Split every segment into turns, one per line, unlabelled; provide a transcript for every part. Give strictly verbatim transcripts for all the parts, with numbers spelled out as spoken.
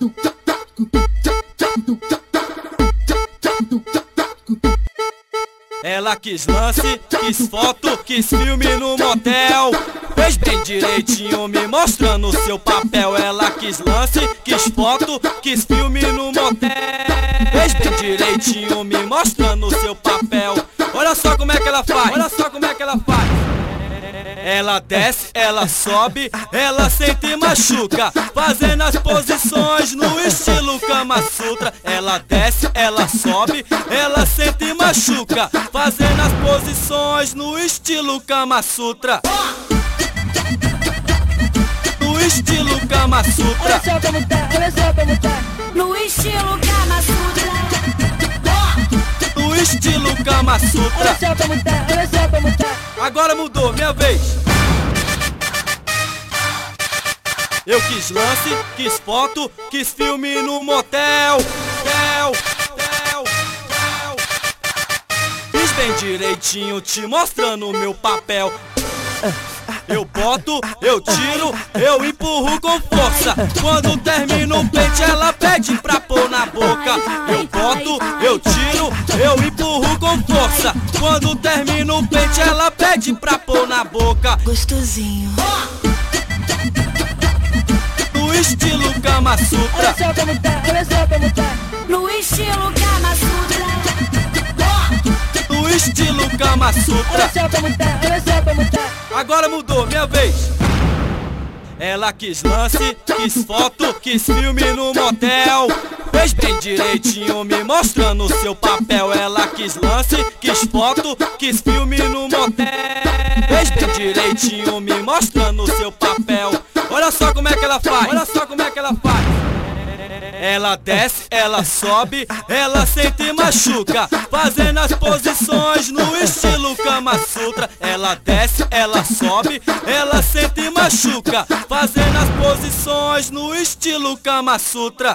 Ela quis lance, quis foto, quis filme no motel. Fez bem direitinho me mostrando o seu papel. Ela quis lance, quis foto, quis filme no motel. Fez bem direitinho me mostrando o seu papel. Olha só como é que ela faz, olha só como é que ela faz. Ela desce, ela sobe, ela senta e machuca, fazendo as posições no estilo Kama Sutra. Ela desce, ela sobe, ela senta e machuca, fazendo as posições no estilo Kama Sutra. No estilo Kama Sutra.
Olha só como tá, olha só como tá.
No estilo Kama Sutra.
No estilo Kama Sutra.
Olha só como tá, olha só como tá.
Agora mudou, minha vez. Eu quis lance, quis foto, quis filme no motel. Tel, tel, tel. Fiz bem direitinho te mostrando o meu papel. Eu boto, eu tiro, eu empurro com força. Quando termina o pente ela pede pra pôr na boca. Eu boto, eu tiro, eu empurro com força. Quando termina o pente ela pede pra pôr na boca.
Gostosinho.
No estilo Kama Sutra.
Olha só como tá, olha só como tá.
No estilo Kama Sutra.
No estilo Kama Sutra.
Olha só como tá, olha só como tá.
Agora mudou, minha vez. Ela quis lance, quis foto, quis filme no motel. Fez bem direitinho me mostrando o seu papel. Ela quis lance, quis foto, quis filme no motel. Fez bem direitinho me mostrando o seu papel. Olha só como é que ela faz, olha só como é que ela faz. Ela desce, ela sobe, ela senta e machuca, fazendo as posições no estilo Kama Sutra. Ela desce, ela sobe, ela senta e machuca, fazendo as posições no estilo Kama Sutra.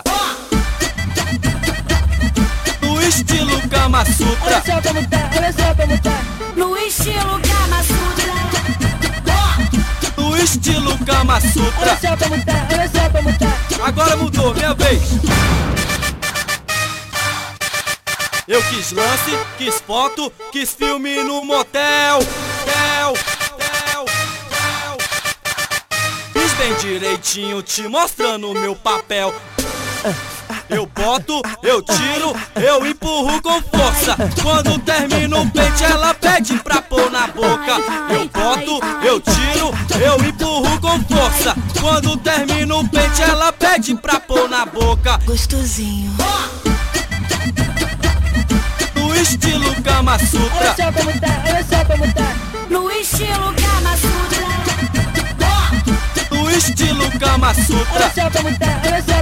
No estilo Kama Sutra.
Olha só como tá, olha só como tá.
No estilo Kama Sutra.
No estilo Kama Sutra.
Olha só como tá, olha só como tá.
Agora mudou, minha vez. Eu quis lance, quis foto, quis filme no motel. Tel, tel, tel. Fiz bem direitinho te mostrando o meu papel. Eu boto, eu tiro, eu empurro com força. Quando termina o pente ela pede pra pôr na boca. Eu boto, eu tiro, eu empurro com força. Quando termina o pente ela pede pra pôr na boca.
Gostosinho.
No estilo Kama Sutra.
Olha só como tá, olha só como tá.
No estilo Kama Sutra.
No estilo Kama Sutra.
Olha só como tá, olha só